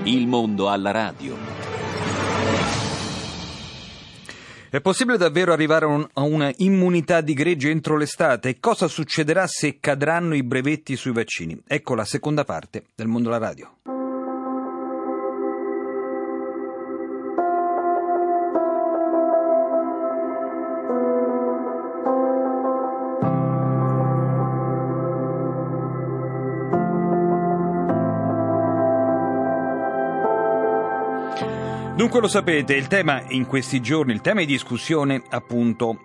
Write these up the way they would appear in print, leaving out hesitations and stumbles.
Il mondo alla radio. È possibile davvero arrivare a una immunità di gregge entro l'estate? E cosa succederà se cadranno i brevetti sui vaccini? Ecco la seconda parte del mondo alla radio. Dunque lo sapete, il tema in questi giorni, il tema di discussione appunto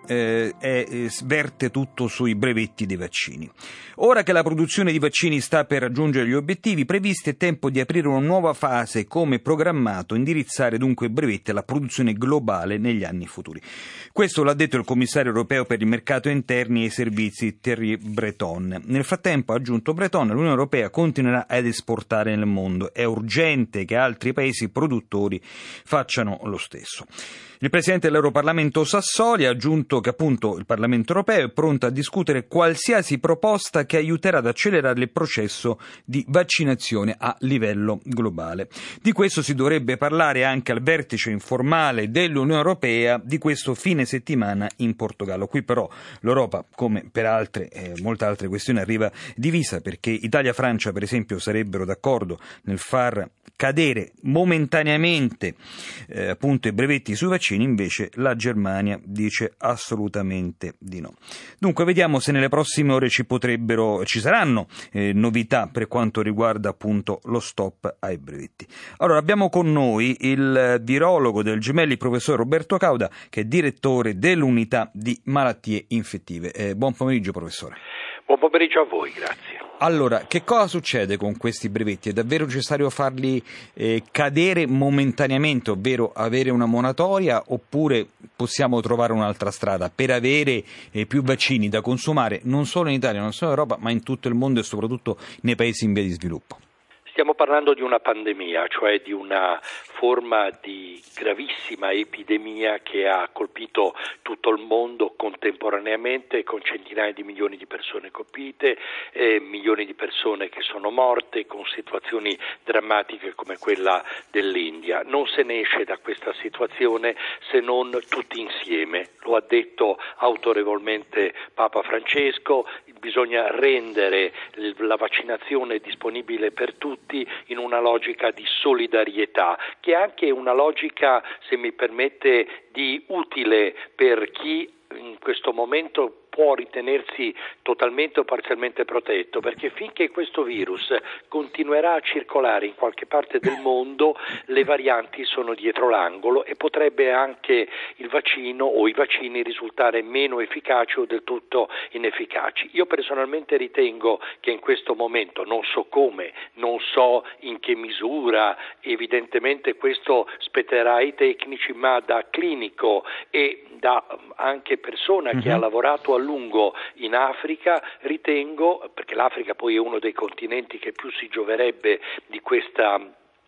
verte tutto sui brevetti dei vaccini. Ora che la produzione di vaccini sta per raggiungere gli obiettivi previsti, è tempo di aprire una nuova fase come programmato, indirizzare dunque i brevetti alla produzione globale negli anni futuri. Questo l'ha detto il commissario europeo per il mercato interni e i servizi Thierry Breton. Nel frattempo, ha aggiunto Breton, l'Unione Europea continuerà ad esportare nel mondo. È urgente che altri paesi produttori facciano lo stesso. Il Presidente dell'Europarlamento Sassoli ha aggiunto che appunto il Parlamento europeo è pronto a discutere qualsiasi proposta che aiuterà ad accelerare il processo di vaccinazione a livello globale. Di questo si dovrebbe parlare anche al vertice informale dell'Unione Europea di questo fine settimana in Portogallo. Qui però l'Europa, come per molte altre questioni, arriva divisa, perché Italia e Francia per esempio sarebbero d'accordo nel far cadere momentaneamente appunto i brevetti sui vaccini, invece la Germania dice assolutamente di no. Dunque vediamo se nelle prossime ore ci saranno novità per quanto riguarda appunto lo stop ai brevetti. Allora abbiamo con noi il virologo del Gemelli, professor Roberto Cauda, che è direttore dell'unità di malattie infettive. Buon pomeriggio professore. Buon pomeriggio a voi, grazie. Allora, che cosa succede con questi brevetti? È davvero necessario farli cadere momentaneamente, ovvero avere una moratoria, oppure possiamo trovare un'altra strada per avere più vaccini da consumare non solo in Italia, non solo in Europa, ma in tutto il mondo e soprattutto nei paesi in via di sviluppo? Stiamo parlando di una pandemia, cioè di una forma di gravissima epidemia che ha colpito tutto il mondo contemporaneamente, con centinaia di milioni di persone colpite, milioni di persone che sono morte, con situazioni drammatiche come quella dell'India. Non se ne esce da questa situazione se non tutti insieme. Lo ha detto autorevolmente Papa Francesco. Bisogna rendere la vaccinazione disponibile per tutti in una logica di solidarietà, che è anche una logica, se mi permette, di utile per chi in questo momento può ritenersi totalmente o parzialmente protetto, perché finché questo virus continuerà a circolare in qualche parte del mondo, le varianti sono dietro l'angolo e potrebbe anche il vaccino o i vaccini risultare meno efficaci o del tutto inefficaci. Io personalmente ritengo che in questo momento, non so come, non so in che misura, evidentemente questo spetterà ai tecnici, ma da clinico e da anche persona che ha lavorato a lungo in Africa, ritengo, perché l'Africa poi è uno dei continenti che più si gioverebbe di questa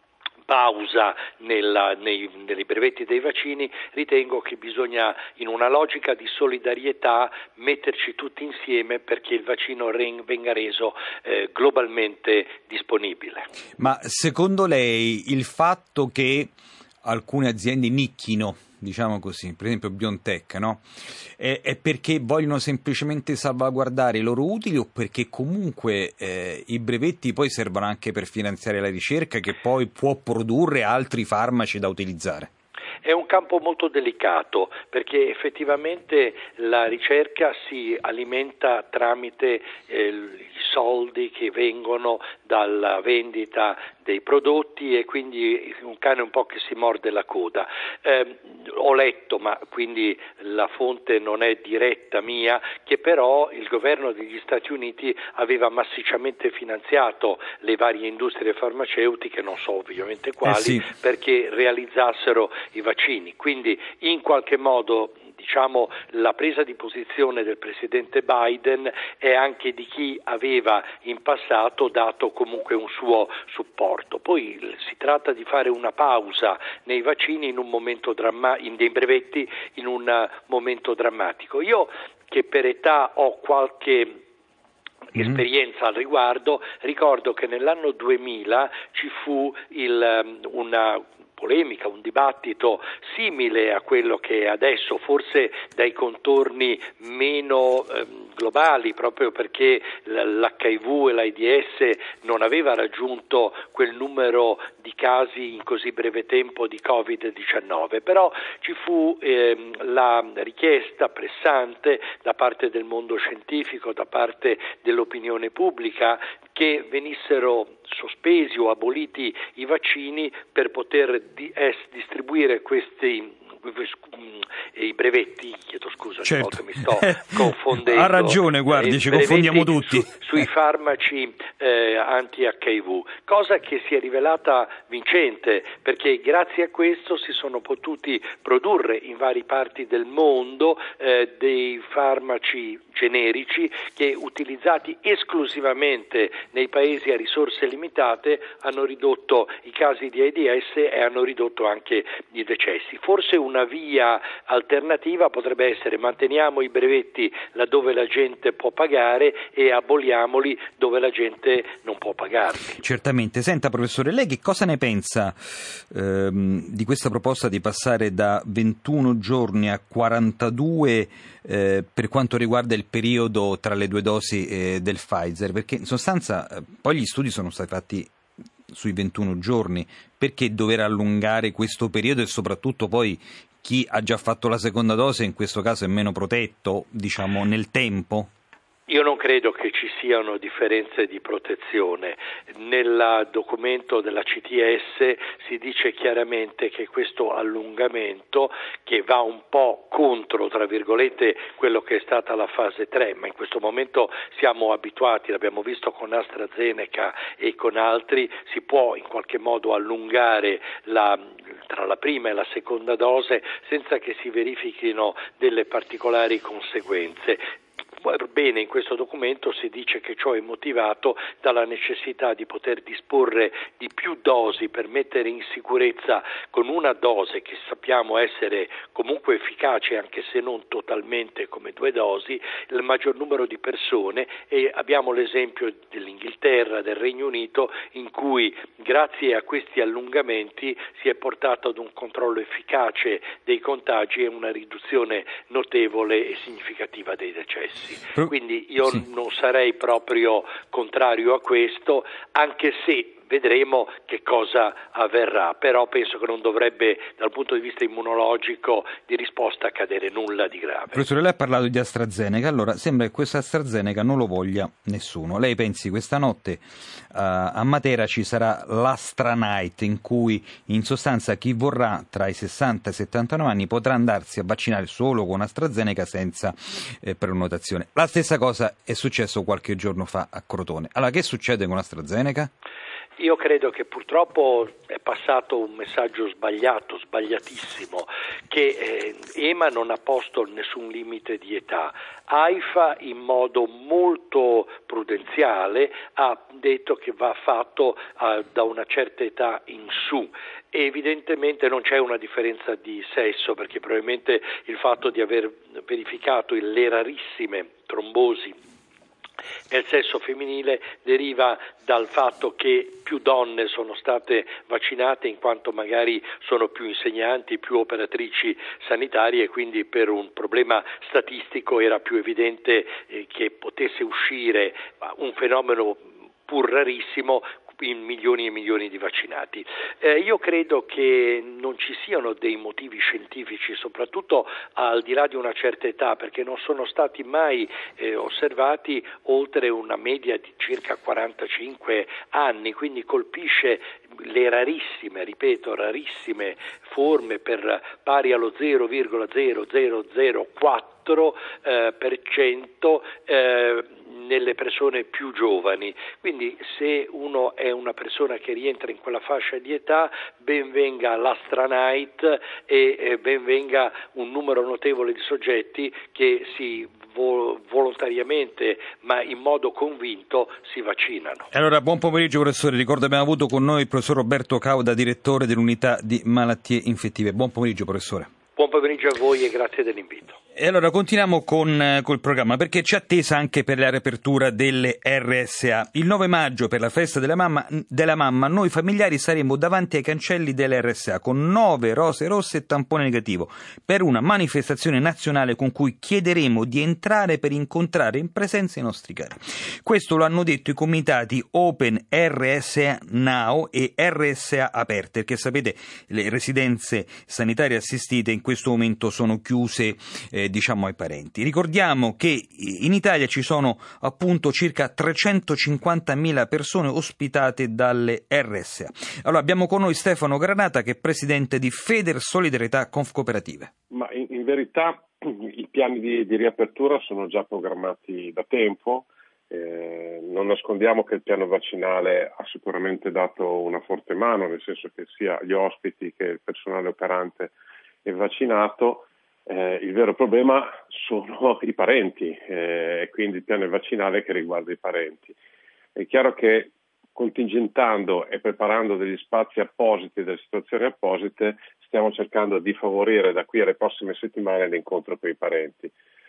pausa nei brevetti dei vaccini, ritengo che bisogna, in una logica di solidarietà, metterci tutti insieme perché il vaccino venga reso globalmente disponibile. Ma secondo lei il fatto che alcune aziende nicchino, diciamo così, per esempio BioNTech, no? È perché vogliono semplicemente salvaguardare i loro utili, o perché comunque i brevetti poi servono anche per finanziare la ricerca che poi può produrre altri farmaci da utilizzare? È un campo molto delicato, perché effettivamente la ricerca si alimenta tramite i soldi che vengono dalla vendita dei prodotti, e quindi un cane un po' che si morde la coda. Ho letto, ma quindi la fonte non è diretta mia, che però il governo degli Stati Uniti aveva massicciamente finanziato le varie industrie farmaceutiche, non so ovviamente quali, perché realizzassero i vaccini. Quindi in qualche modo, diciamo, la presa di posizione del presidente Biden è anche di chi aveva in passato dato comunque un suo supporto. Poi si tratta di fare una pausa nei vaccini in un momento dei brevetti in un momento drammatico. Io, che per età ho qualche esperienza al riguardo. Ricordo che nell'anno 2000 ci fu una polemica, un dibattito simile a quello che è adesso, forse dai contorni meno globali, proprio perché l'HIV e l'AIDS non aveva raggiunto quel numero di casi in così breve tempo di Covid-19, però ci fu la richiesta pressante da parte del mondo scientifico, da parte dell'opinione pubblica, che venissero sospesi o aboliti i vaccini per poter distribuire i brevetti, chiedo scusa, certo. mi sto confondendo. Ha ragione, guardi, ci confondiamo tutti. Sui farmaci anti-HIV, cosa che si è rivelata vincente, perché grazie a questo si sono potuti produrre in varie parti del mondo dei farmaci generici che, utilizzati esclusivamente nei paesi a risorse limitate, hanno ridotto i casi di AIDS e hanno ridotto anche i decessi. Forse una via alternativa potrebbe essere: manteniamo i brevetti laddove la gente può pagare e aboliamoli dove la gente non può pagarli. Certamente. Senta, professore, lei che cosa ne pensa di questa proposta di passare da 21 giorni a 42 per quanto riguarda il periodo tra le due dosi del Pfizer? Perché in sostanza poi gli studi sono stati fatti sui 21 giorni, perché dover allungare questo periodo, e soprattutto poi chi ha già fatto la seconda dose in questo caso è meno protetto, diciamo, nel tempo? Io non credo che ci siano differenze di protezione. Nel documento della CTS si dice chiaramente che questo allungamento, che va un po' contro, tra virgolette, quello che è stata la fase 3, ma in questo momento siamo abituati, l'abbiamo visto con AstraZeneca e con altri, si può in qualche modo allungare tra la prima e la seconda dose senza che si verifichino delle particolari conseguenze. Bene, in questo documento si dice che ciò è motivato dalla necessità di poter disporre di più dosi per mettere in sicurezza, con una dose che sappiamo essere comunque efficace anche se non totalmente come 2 dosi, il maggior numero di persone, e abbiamo l'esempio dell'Inghilterra, del Regno Unito, in cui grazie a questi allungamenti si è portato ad un controllo efficace dei contagi e una riduzione notevole e significativa dei decessi. Quindi io non sarei proprio contrario a questo, anche se vedremo che cosa avverrà, però penso che non dovrebbe, dal punto di vista immunologico, di risposta accadere nulla di grave. Professore, lei ha parlato di AstraZeneca, allora sembra che questo AstraZeneca non lo voglia nessuno. Lei pensi questa notte a Matera ci sarà l'Astra Night, in cui in sostanza chi vorrà tra i 60 e i 79 anni potrà andarsi a vaccinare solo con AstraZeneca senza prenotazione. La stessa cosa è successo qualche giorno fa a Crotone. Allora, che succede con AstraZeneca? Io credo che purtroppo è passato un messaggio sbagliatissimo, che EMA non ha posto nessun limite di età. AIFA, in modo molto prudenziale, ha detto che va fatto da una certa età in su. E evidentemente non c'è una differenza di sesso, perché probabilmente il fatto di aver verificato le rarissime trombosi nel sesso femminile deriva dal fatto che più donne sono state vaccinate, in quanto magari sono più insegnanti, più operatrici sanitarie, e quindi per un problema statistico era più evidente che potesse uscire un fenomeno pur rarissimo in milioni e milioni di vaccinati. Io credo che non ci siano dei motivi scientifici, soprattutto al di là di una certa età, perché non sono stati mai osservati oltre una media di circa 45 anni, quindi colpisce le rarissime, ripeto, rarissime forme pari allo 0,0004% nelle persone più giovani. Quindi se uno è una persona che rientra in quella fascia di età, ben venga l'Astra Night e ben venga un numero notevole di soggetti che si volontariamente ma in modo convinto si vaccinano. Allora, buon pomeriggio professore, ricordo abbiamo avuto con noi il professor Roberto Cauda, direttore dell'unità di malattie infettive. Buon pomeriggio professore. Buon pomeriggio a voi e grazie dell'invito. E allora continuiamo col programma, perché c'è attesa anche per la riapertura delle RSA. Il 9 maggio, per la festa della mamma, noi familiari saremo davanti ai cancelli delle RSA con 9 rose rosse e tampone negativo per una manifestazione nazionale con cui chiederemo di entrare per incontrare in presenza i nostri cari. Questo lo hanno detto i comitati Open RSA Now e RSA Aperte, perché sapete le residenze sanitarie assistite in questo momento sono chiuse ai parenti. Ricordiamo che in Italia ci sono appunto circa 350.000 persone ospitate dalle RSA. Allora abbiamo con noi Stefano Granata, che è presidente di Feder Solidarietà Confcooperative. Ma in verità i piani di riapertura sono già programmati da tempo. Non nascondiamo che il piano vaccinale ha sicuramente dato una forte mano, nel senso che sia gli ospiti che il personale operante è vaccinato. Il vero problema sono i parenti, quindi il piano vaccinale che riguarda i parenti. È chiaro che contingentando e preparando degli spazi appositi, delle situazioni apposite, stiamo cercando di favorire da qui alle prossime settimane l'incontro con i parenti.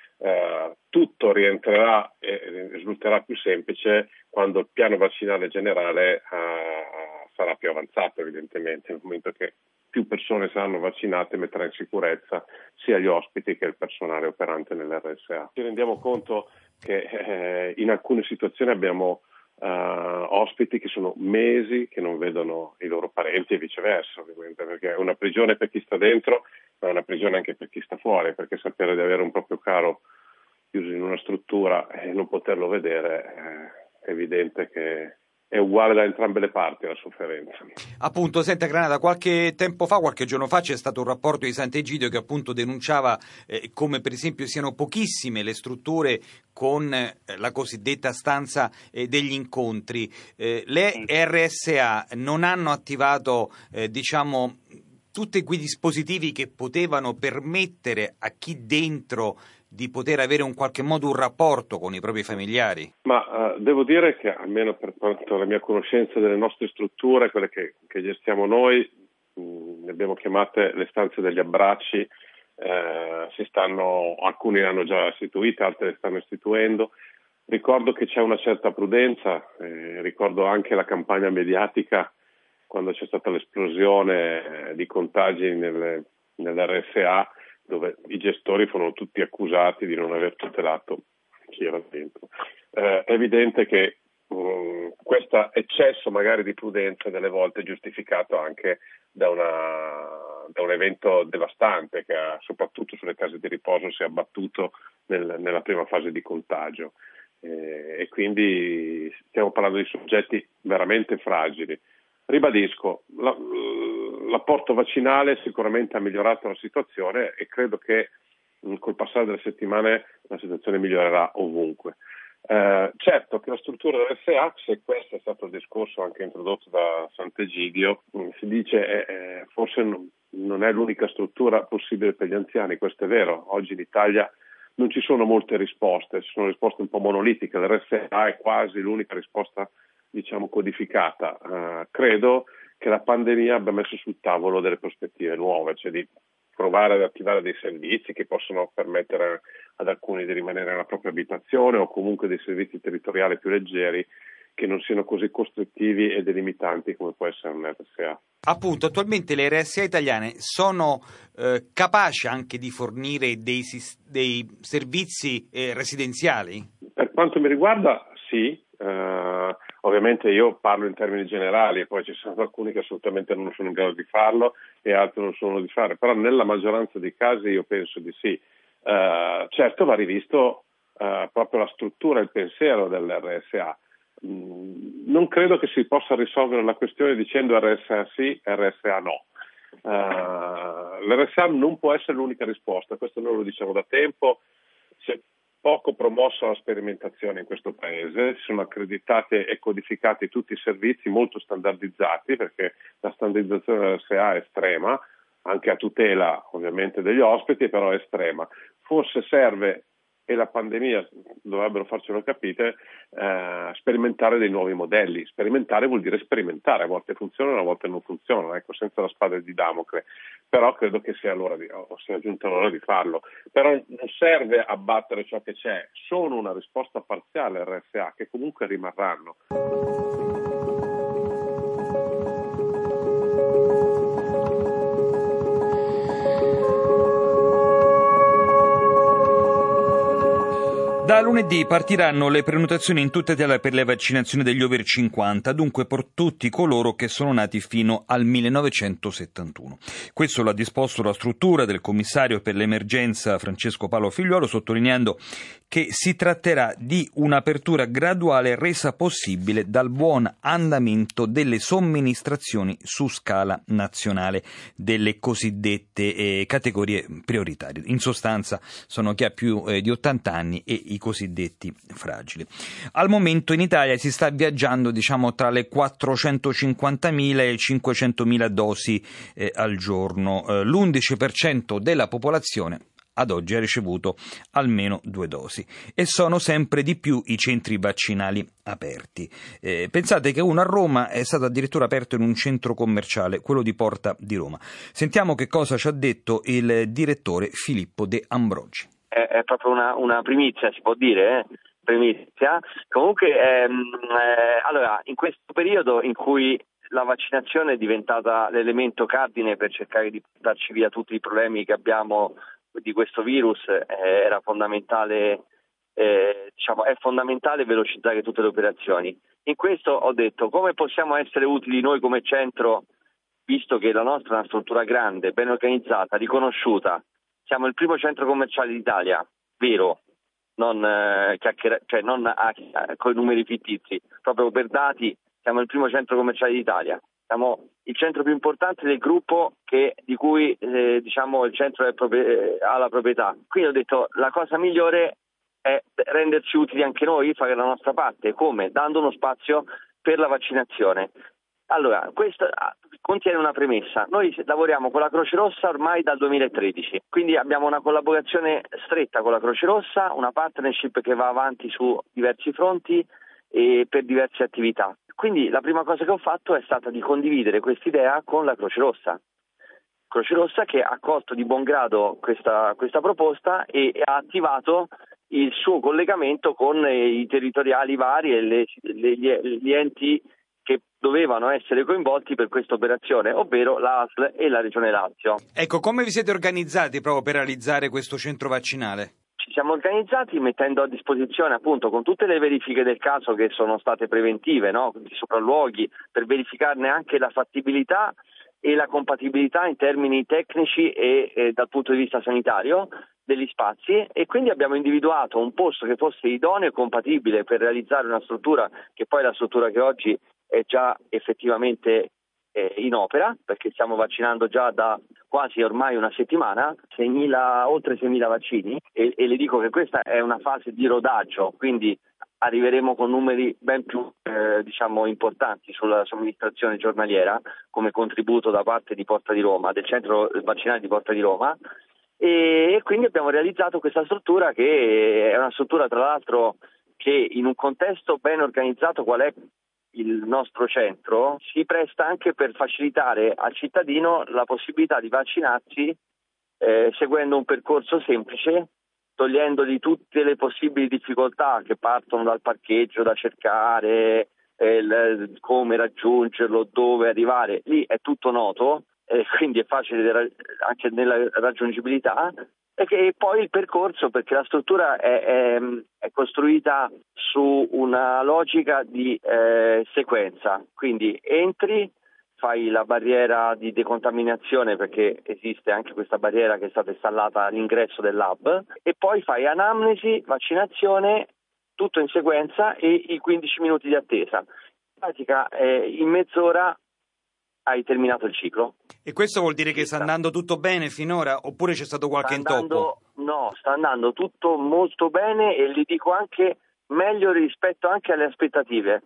Tutto rientrerà e risulterà più semplice quando il piano vaccinale generale sarà più avanzato, evidentemente, nel momento che più persone saranno vaccinate metterà in sicurezza sia gli ospiti che il personale operante nell'RSA. Ci rendiamo conto che in alcune situazioni abbiamo ospiti che sono mesi che non vedono i loro parenti e viceversa, ovviamente, perché è una prigione per chi sta dentro, ma è una prigione anche per chi sta fuori, perché sapere di avere un proprio caro chiuso in una struttura e non poterlo vedere è evidente che è uguale da entrambe le parti la sofferenza. Appunto, senta Granata, qualche giorno fa c'è stato un rapporto di Sant'Egidio che appunto denunciava come per esempio siano pochissime le strutture con la cosiddetta stanza degli incontri. Le RSA non hanno attivato tutti quei dispositivi che potevano permettere a chi dentro di poter avere in qualche modo un rapporto con i propri familiari? Ma devo dire che, almeno per quanto la mia conoscenza delle nostre strutture, quelle che gestiamo noi, le abbiamo chiamate le stanze degli abbracci, alcuni le hanno già istituite, altre le stanno istituendo. Ricordo che c'è una certa prudenza, ricordo anche la campagna mediatica quando c'è stata l'esplosione di contagi nell'RSA, dove i gestori furono tutti accusati di non aver tutelato chi era dentro. È evidente che questo eccesso magari di prudenza delle volte è giustificato anche da un evento devastante che soprattutto sulle case di riposo si è abbattuto nella prima fase di contagio, e quindi stiamo parlando di soggetti veramente fragili. Ribadisco, l'apporto vaccinale sicuramente ha migliorato la situazione e credo che col passare delle settimane la situazione migliorerà ovunque. Certo che la struttura dell'RSA, se questo è stato il discorso anche introdotto da Sant'Egidio, si dice forse non è l'unica struttura possibile per gli anziani. Questo è vero, oggi in Italia non ci sono molte risposte, ci sono risposte un po' monolitiche, l'RSA è quasi l'unica risposta codificata. Credo che la pandemia abbia messo sul tavolo delle prospettive nuove, cioè di provare ad attivare dei servizi che possono permettere ad alcuni di rimanere nella propria abitazione o comunque dei servizi territoriali più leggeri che non siano così costrittivi e delimitanti come può essere un RSA. Appunto, attualmente le RSA italiane sono capaci anche di fornire dei servizi residenziali? Per quanto mi riguarda, sì. Ovviamente io parlo in termini generali e poi ci sono alcuni che assolutamente non sono in grado di farlo e altri non sono di fare, però nella maggioranza dei casi io penso di sì. Certo va rivisto proprio la struttura e il pensiero dell'RSA. Non credo che si possa risolvere la questione dicendo RSA sì, RSA no. L'RSA non può essere l'unica risposta, questo noi lo diciamo da tempo. C'è poco promossa la sperimentazione in questo paese, si sono accreditati e codificati tutti i servizi molto standardizzati, perché la standardizzazione dell'RSA è estrema, anche a tutela ovviamente degli ospiti, però è estrema. Forse serve, e la pandemia dovrebbero farcelo capire, sperimentare dei nuovi modelli. Sperimentare vuol dire sperimentare, a volte funzionano, a volte non funzionano, ecco, senza la spada di Damocle. però credo che sia giunta l'ora di farlo. Però non serve abbattere ciò che c'è, sono una risposta parziale RSA che comunque rimarranno. Da lunedì partiranno le prenotazioni in tutta Italia per le vaccinazioni degli over 50, dunque per tutti coloro che sono nati fino al 1971. Questo lo ha disposto la struttura del commissario per l'emergenza Francesco Paolo Figliuolo, sottolineando che si tratterà di un'apertura graduale resa possibile dal buon andamento delle somministrazioni su scala nazionale delle cosiddette categorie prioritarie. In sostanza sono chi ha più di 80 anni e i cosiddetti fragili. Al momento in Italia si sta viaggiando tra le 450.000 e 500.000 dosi al giorno. L'11% della popolazione ad oggi ha ricevuto almeno 2 dosi e sono sempre di più i centri vaccinali aperti. Pensate che uno a Roma è stato addirittura aperto in un centro commerciale, quello di Porta di Roma. Sentiamo che cosa ci ha detto il direttore Filippo De Ambrogi. È proprio una primizia, si può dire, primizia. Comunque, allora, in questo periodo in cui la vaccinazione è diventata l'elemento cardine per cercare di portarci via tutti i problemi che abbiamo di questo virus, era fondamentale, è fondamentale velocizzare tutte le operazioni. In questo ho detto, come possiamo essere utili noi come centro, visto che la nostra è una struttura grande, ben organizzata, riconosciuta. Siamo il primo centro commerciale d'Italia, vero, non con i numeri fittizi, proprio per dati siamo il primo centro commerciale d'Italia. Siamo il centro più importante del gruppo di cui il centro ha la proprietà. Quindi ho detto la cosa migliore è renderci utili anche noi, fare la nostra parte. Come? Dando uno spazio per la vaccinazione. Allora, questo contiene una premessa. Noi lavoriamo con la Croce Rossa ormai dal 2013, quindi abbiamo una collaborazione stretta con la Croce Rossa, una partnership che va avanti su diversi fronti e per diverse attività. Quindi la prima cosa che ho fatto è stata di condividere quest'idea con la Croce Rossa. Croce Rossa che ha accolto di buon grado questa proposta e ha attivato il suo collegamento con i territoriali vari e gli enti che dovevano essere coinvolti per questa operazione, ovvero l'ASL e la Regione Lazio. Ecco, come vi siete organizzati proprio per realizzare questo centro vaccinale? Ci siamo organizzati mettendo a disposizione appunto con tutte le verifiche del caso che sono state preventive, di sopralluoghi, per verificarne anche la fattibilità e la compatibilità in termini tecnici e dal punto di vista sanitario degli spazi, e quindi abbiamo individuato un posto che fosse idoneo e compatibile per realizzare una struttura che poi è la struttura che oggi è già effettivamente in opera, perché stiamo vaccinando già da quasi ormai una settimana, oltre 6.000 vaccini, e le dico che questa è una fase di rodaggio, quindi arriveremo con numeri ben più importanti sulla somministrazione giornaliera come contributo da parte di Porta di Roma, del centro vaccinale di Porta di Roma, e quindi abbiamo realizzato questa struttura che è una struttura tra l'altro che in un contesto ben organizzato qual è il nostro centro si presta anche per facilitare al cittadino la possibilità di vaccinarsi seguendo un percorso semplice, togliendogli tutte le possibili difficoltà che partono dal parcheggio da cercare, come raggiungerlo, dove arrivare. Lì è tutto noto, quindi è facile anche nella raggiungibilità. E poi il percorso, perché la struttura è costruita su una logica di sequenza, quindi entri, fai la barriera di decontaminazione perché esiste anche questa barriera che è stata installata all'ingresso del lab, e poi fai anamnesi, vaccinazione, tutto in sequenza e i 15 minuti di attesa. In pratica in mezz'ora hai terminato il ciclo. E questo vuol dire che sta andando tutto bene finora oppure c'è stato qualche intoppo? No, sta andando tutto molto bene e li dico anche meglio rispetto anche alle aspettative,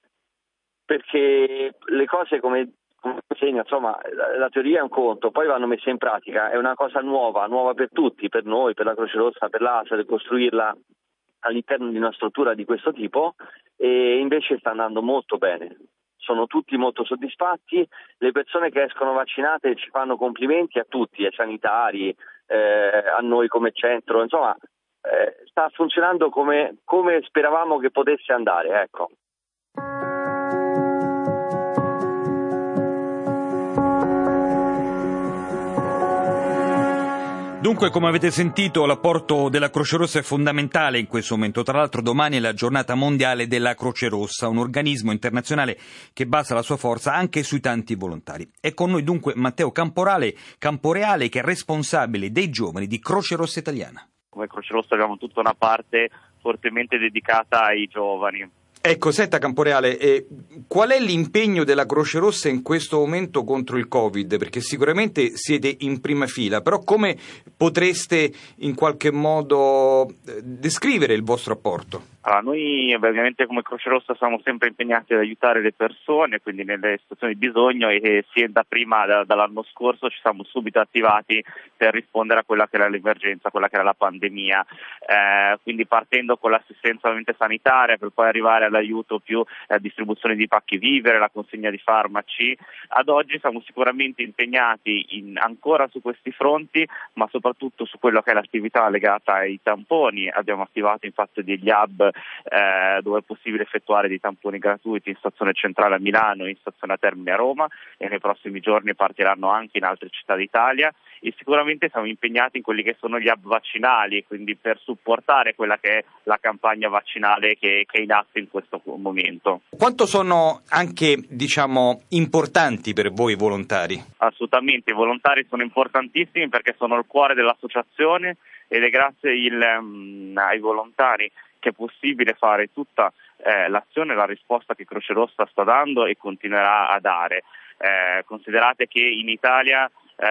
perché le cose come insegna, insomma, la teoria è un conto, poi vanno messe in pratica, è una cosa nuova per tutti, per noi, per la Croce Rossa, per l'ASL, costruirla all'interno di una struttura di questo tipo, e invece sta andando molto bene. sono tutti molto soddisfatti, le persone che escono vaccinate ci fanno complimenti a tutti, ai sanitari, a noi come centro, insomma sta funzionando come speravamo che potesse andare, ecco. Dunque, come avete sentito, l'apporto della Croce Rossa è fondamentale in questo momento. Tra l'altro domani è la giornata mondiale della Croce Rossa, un organismo internazionale che basa la sua forza anche sui tanti volontari. È con noi dunque Matteo Camporeale, che è responsabile dei giovani di Croce Rossa Italiana. Come Croce Rossa abbiamo tutta una parte fortemente dedicata ai giovani. Ecco, senta Camporeale, qual è l'impegno della Croce Rossa in questo momento contro il Covid? Perché sicuramente siete in prima fila, però come potreste in qualche modo descrivere il vostro apporto? Allora, noi ovviamente come Croce Rossa siamo sempre impegnati ad aiutare le persone, quindi nelle situazioni di bisogno, e sin da prima, dall'anno scorso, ci siamo subito attivati per rispondere a quella che era l'emergenza, quella che era la pandemia, quindi partendo con l'assistenza ovviamente sanitaria per poi arrivare all'aiuto più distribuzione di pacchi vivere, la consegna di farmaci. Ad oggi siamo sicuramente impegnati ancora su questi fronti, ma soprattutto su quello che è l'attività legata ai tamponi. Abbiamo attivato infatti degli hub dove è possibile effettuare dei tamponi gratuiti in stazione centrale a Milano e in stazione a Termini a Roma, e nei prossimi giorni partiranno anche in altre città d'Italia, e sicuramente siamo impegnati in quelli che sono gli hub vaccinali, quindi per supportare quella che è la campagna vaccinale che è in atto in questo momento. Quanto sono anche, importanti per voi i volontari? Assolutamente, i volontari sono importantissimi perché sono il cuore dell'associazione, ed è grazie ai volontari che è possibile fare tutta l'azione e la risposta che Croce Rossa sta dando e continuerà a dare. Considerate che in Italia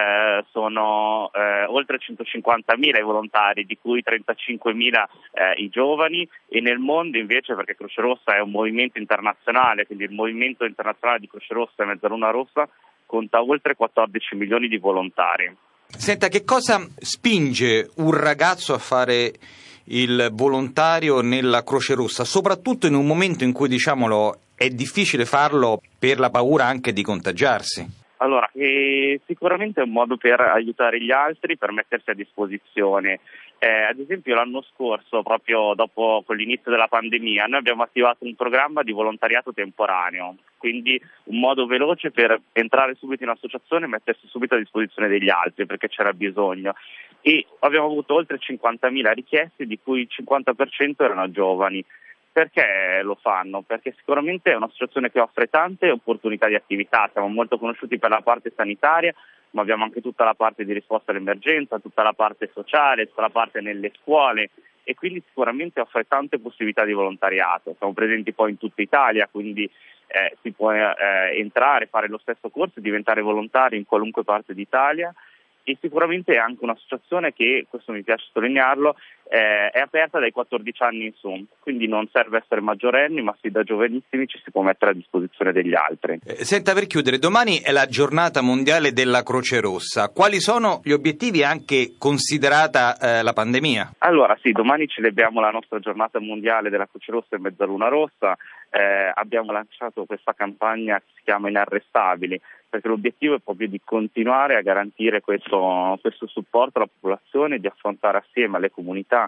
sono oltre 150.000 i volontari, di cui 35.000 i giovani, e nel mondo invece, perché Croce Rossa è un movimento internazionale, quindi il movimento internazionale di Croce Rossa e Mezzaluna Rossa conta oltre 14 milioni di volontari. Senta, che cosa spinge un ragazzo a fare il volontario nella Croce Rossa, soprattutto in un momento in cui, è difficile farlo per la paura anche di contagiarsi? Allora, sicuramente è un modo per aiutare gli altri, per mettersi a disposizione. Ad esempio l'anno scorso, proprio dopo con l'inizio della pandemia, noi abbiamo attivato un programma di volontariato temporaneo, quindi un modo veloce per entrare subito in associazione e mettersi subito a disposizione degli altri, perché c'era bisogno. E abbiamo avuto oltre 50.000 richieste, di cui il 50% erano giovani. Perché lo fanno? Perché sicuramente è un'associazione che offre tante opportunità di attività, siamo molto conosciuti per la parte sanitaria, ma abbiamo anche tutta la parte di risposta all'emergenza, tutta la parte sociale, tutta la parte nelle scuole, e quindi sicuramente offre tante possibilità di volontariato. Siamo presenti poi in tutta Italia, quindi si può entrare, fare lo stesso corso e diventare volontari in qualunque parte d'Italia. E sicuramente è anche un'associazione che, questo mi piace sottolinearlo, è aperta dai 14 anni in su, quindi non serve essere maggiorenni, ma sì, da giovanissimi ci si può mettere a disposizione degli altri. Senta, per chiudere, domani è la giornata mondiale della Croce Rossa. Quali sono gli obiettivi, anche considerata la pandemia? Allora sì, domani celebriamo la nostra giornata mondiale della Croce Rossa e Mezzaluna Rossa. Abbiamo lanciato questa campagna che si chiama Inarrestabili, perché l'obiettivo è proprio di continuare a garantire questo supporto alla popolazione, di affrontare assieme alle comunità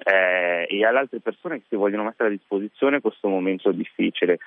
e alle altre persone che si vogliono mettere a disposizione questo momento difficile.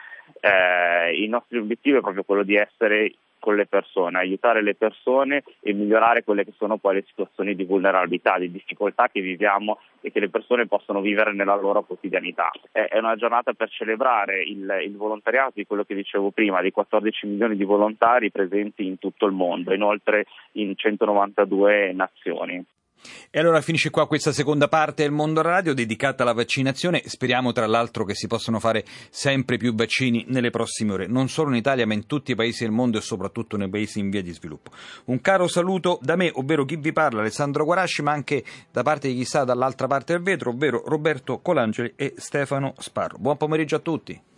Il nostro obiettivo è proprio quello di essere con le persone, aiutare le persone e migliorare quelle che sono poi le situazioni di vulnerabilità, di difficoltà che viviamo e che le persone possono vivere nella loro quotidianità. È una giornata per celebrare il volontariato, di quello che dicevo prima, di 14 milioni di volontari presenti in tutto il mondo, inoltre in 192 nazioni. E allora finisce qua questa seconda parte del Mondo Radio dedicata alla vaccinazione. Speriamo tra l'altro che si possano fare sempre più vaccini nelle prossime ore, non solo in Italia ma in tutti i paesi del mondo e soprattutto nei paesi in via di sviluppo. Un caro saluto da me, ovvero chi vi parla, Alessandro Guarasci, ma anche da parte di chi sta dall'altra parte del vetro, ovvero Roberto Colangeli e Stefano Sparro. Buon pomeriggio a tutti.